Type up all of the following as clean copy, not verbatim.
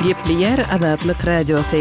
Gepli yer Azadlyk radiosu.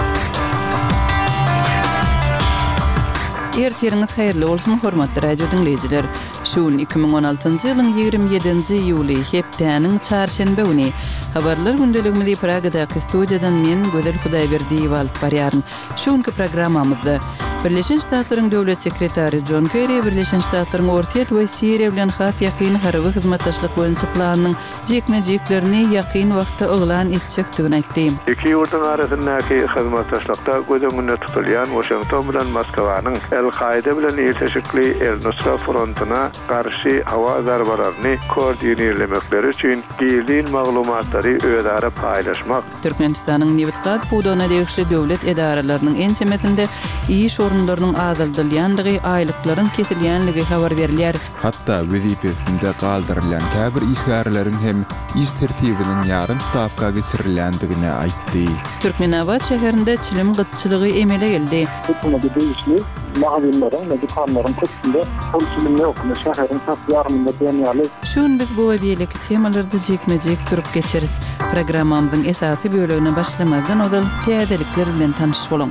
Ertiriňiz haýyrly bolsun hormatly radio dinleýijiler. Şuň 2016-njy ýylyň 27-nji ýuly hepdeniň çarşembe güni habarlar gündeligimizi Pragadaky studiýadan men Gödel Hudaýberdiýew alyp barýaryn. Şuňky programmamyzda Birleşen Ştatlaryň döwlet sekretary John Kerry Birleşen Ştatlaryň Orta we Siriýa bilen hat ýakyn harby hyzmatdaşlyk boýunça planynyň jekme-jeklerini ýakyn wagtda oglan etjekdigini aýtdy. Iki ýurtun arasyndaky hyzmatdaşlykda gözüňde tutulýan Washington bilen Moskwanyň El-Qaida bilen ýeteşikli El-Nusra frontyna garşy hawa zarbalaryny koordinerlemekleri üçin giýilen maglumatlary özara paýlaşmak. Türkmenistanyň Newtgat Budona degişli döwlet edaralarynyň en çemetinde iş orunlarynyň azaldylýandygy, aýlyklaryň kesilýänligi habar berilýär. Hatda wezipesinde galdyrylan käbir işgärleriň hem iş tertibiniň ýarym stavka geçirilýändigine aýtdy. Türkmenabad şäherinde çilim gytçylygy emele geldi. Hukumaty değişli mahallelerin ve dükkanların köpünde poliçilimle okumuş şehrin tatlıyarımında deniyalı. Şun biz bu webiýelik temalarda jekmejek durup geçeriz. Programmamyzyň esasy bölügine başlamadan odal piýadalikler bilen tanış bolun.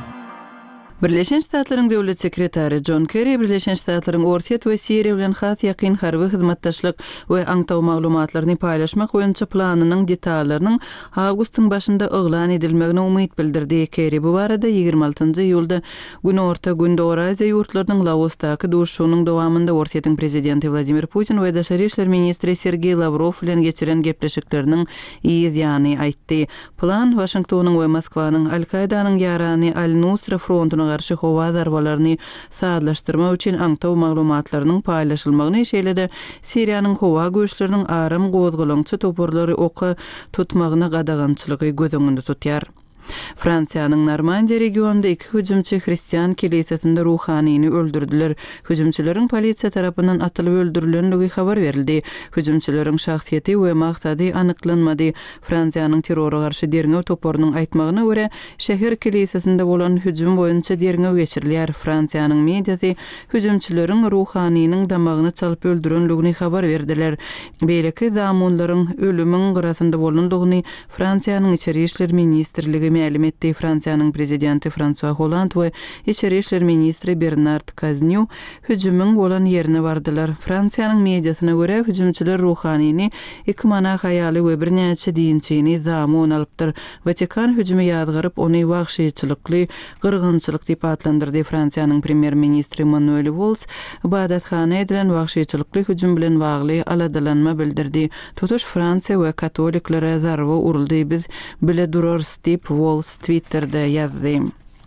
Birleşen Ştatlaryň döwlet sekretary John Kerry Birleşen Ştatlaryň Orta we Siriýa bilen hat ýakyn harby hyzmatdaşlyk we aňtaw maglumatlaryny paýlaşmak boýunça planynyň detalarynyň awgustyň başynda oglan edilmegine umyt bildirdi. Kerry bu barada 26-njy ýylda gün orta günde Euraziýa ýurtlarynyň Laosdaky duşunyň dowamında Ortaýyň prezidenti Vladimir Putin we Daşary işler ministri Sergey Lavrov bilen geçiren gepleşikleriniň ýygyny aýtdy. Plan Washingtonyň we Moskwanyň Al-Qaidanyň ýarany Al-Nusra frontyna garşy hawa zarbalaryny saatlaşdyrmak üçin aňtaw maglumatlarynyň paýlaşylmagyny şeýle-de Siriýanyň hawa göçleriniň aram gozgulançy toporlary oka tutmagyna gadagançylygy gözüňde tutýar. Fransiýanyň Normandiýa regionunda iki hüjümçi Hristiýan kilisesinde ruhaniyni öldürdüler. Hüjümçilerin polisiýa tarapyndan atylyp öldürilenligi habar berildi. Hüjümçilerin şahsiýeti we maksady anyklanmady. Fransiýanyň terrora garşy derňew toporunyň aýtmagyna görä, şäher kilisesinde bolan hüjüm boýunça derňew geçirilýär. Fransiýanyň mediasy hüjümçilerin ruhaniynyň damagyny çalyp öldürenligini habar berdiler. Beýleki zamanlaryň ölümüň gyrasynda bolandygyny Fransiýanyň içeri işler ministrligi ma'lum etdi. Fransiýanyň prezidenti François Hollande we içeri işler ministri Bernard Cazeneuve hüjümüň bolan ýerine bardylar. Fransiýanyň mediasyna görä hüjümçiler ruhaniyni iki mana haýaly we birnäçe diýinçini zamon alypdyr. Vatikan hüjümi ýadgaryp ony wagşyçylykly gyrgynçylyk diýip adlandyrdy. Fransiýanyň premier ministri Manuel Valls ibadatxana edilen wagşyçylykly hüjüm bilen bagly aladalanma bildirdi. Tutuş Fransiýa we katoliklere zarba uruldy, biz bile durarys diýip Walls Twitter'da ýazdy.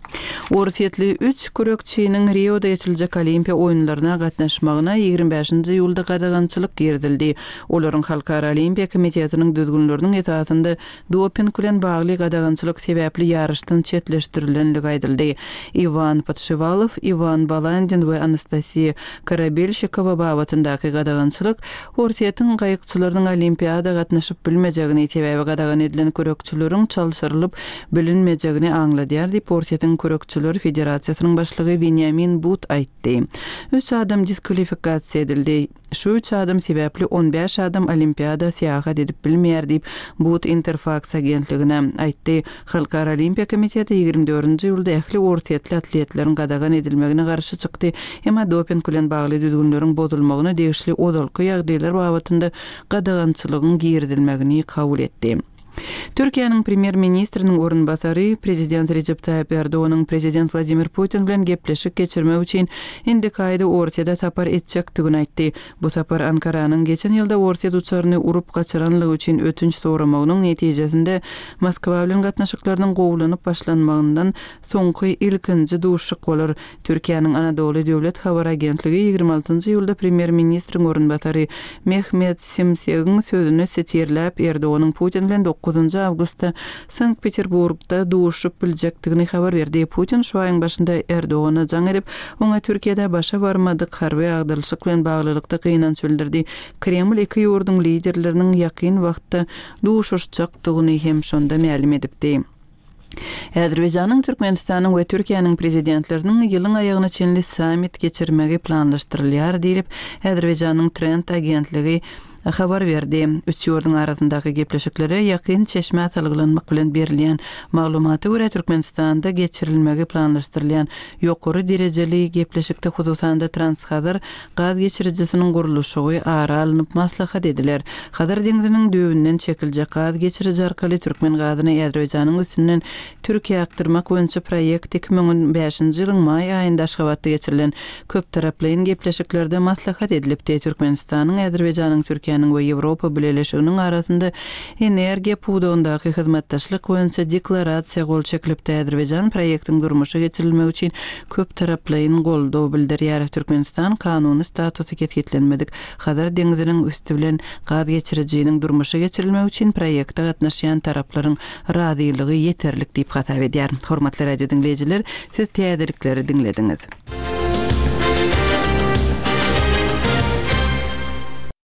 Ortaýetli 3 kürekçiniň Rio'da ýeçiljek Olimpiýa oýunlaryna gatnaşmagyna 25-nji ýylda gadagançylyk girdildi. Olaryň Halkara Olimpiýa komitetiniň düzgünleriniň esasynda doping bilen bagly gadagançylyk sebäpli ýaryşdan çetleşdirilenligi aýdyldy. Ivan Podshevalov, Ivan Balandin we Anastasiya Karabelshikova babatyndaky gadagançylyk ortaýetin gaýykçylarynyň Olimpiýada gatnaşyp bilmejegini sebäbi gadagan edilen kürekçileriň çalşyrylyp bilinmejegini aňladýar diýip Ortaýetin Kürekçiler Federasiýasynyň başlygy Benjamin But aýtdy. 3 adam diskvalifikatsiýa edildi. Şu 3 adam sebäpli 15 adam Olimpiýada seýahat edip bilmeýär diýip But Interfax agentligine aýtdy. Halkara Olimpiýa komiteti 24-nji ýylda ähli ortaýetli atletleriň gadagan edilmegine garşy çykdy. Emma doping bilen bagly düzgünleriň bozulmagyny degişli odalky ýagdaýlar babatynda gadagançylygyň girdilmegini kabul etdi. Türkiýanyň premier ministriniň orunbasary prezident Recep Tayyip Erdoğan'ın prezident Vladimir Putin bilen gepleşik geçirmek üçin indikaýda Ortaýada tapar etjekdigini aýtdy. Bu tapar Ankaranyň geçen ýylda Ortaýa uçaryny urup gaçyranlygy üçin ötünç soramagynyň netijesinde Moskwa bilen gatnaşyklarynyň gowlanyp başlanmagyndan soňky ilkinji duşyk bolar. Türkiýanyň Anadolu döwlet habar agentligi 26-njy ýylda premier ministriň orunbasary Mehmet Simsegiň sözüni setirläp Erdoğan'ın Putin bilen 9 awgustda Sankt-Peterburgda duşup biljekdigini habar berdi. Putin şu aýyň başynda Erdoğan'a jaň edip, oňa Türkiýede başa barmadyk harby agdalşyk bilen baglylykda gynanç bildirdi. Kreml iki ýurdun liderleriniň ýakyn wagtda duşuşjakdygyny hem şonda ma'lum edipdi. Azerbaýjanyň, Türkmenistanyň we Türkiýanyň prezidentleriniň ýylyň aýagyna çenli summit geçirmegi planlaşdyrylýar diýip Azerbaýjanyň Trend agentligi habar berdi. Üç ýurdun arasyndaky gepleşiklere ýakyn çeşme atalgylanmak bilen berilýän maglumaty görä Türkmenistanda geçirilmegi planlaşdyrylýan ýokary derejeli gepleşikde hususanda Transhazar gaz geçiricisiniň gurulşy ara alınıp maslahat ediler. Hazar deňiziniň döwünden çekiljek gaz geçirici arkaly Türkmen gazyny Azerbaýjanyň üstünden Türkiýe aktyrmak boýunça proýekt 2005-nji ýylyň may aýynda Aşgabatda geçirilen köp taraply gepleşiklerde maslahat edilipdi. Türkmenistanyň, Azerbaýjanyň, Türkiýanyň we Ýewropa bileşiginiň arasynda energiýa puwdundaky hyzmatdaşlyk boýunça deklarasiýa gol çekilipdi. Azerbaýjan proýektiň durmuşa geçirilmegi üçin köp taraply goldaw bildirýär. Türkmenistan kanuny statusy ketgilenmedik. Hazar deňiziniň üstü bilen gaz geçiriciniň durmuşa geçirilmegi üçin proýekde gatnaşýan taraplaryň razylygy ýeterlik diýip hatap edýär. Hormatly radio dinleýijiler, siz täzelikleri dinlediňiz.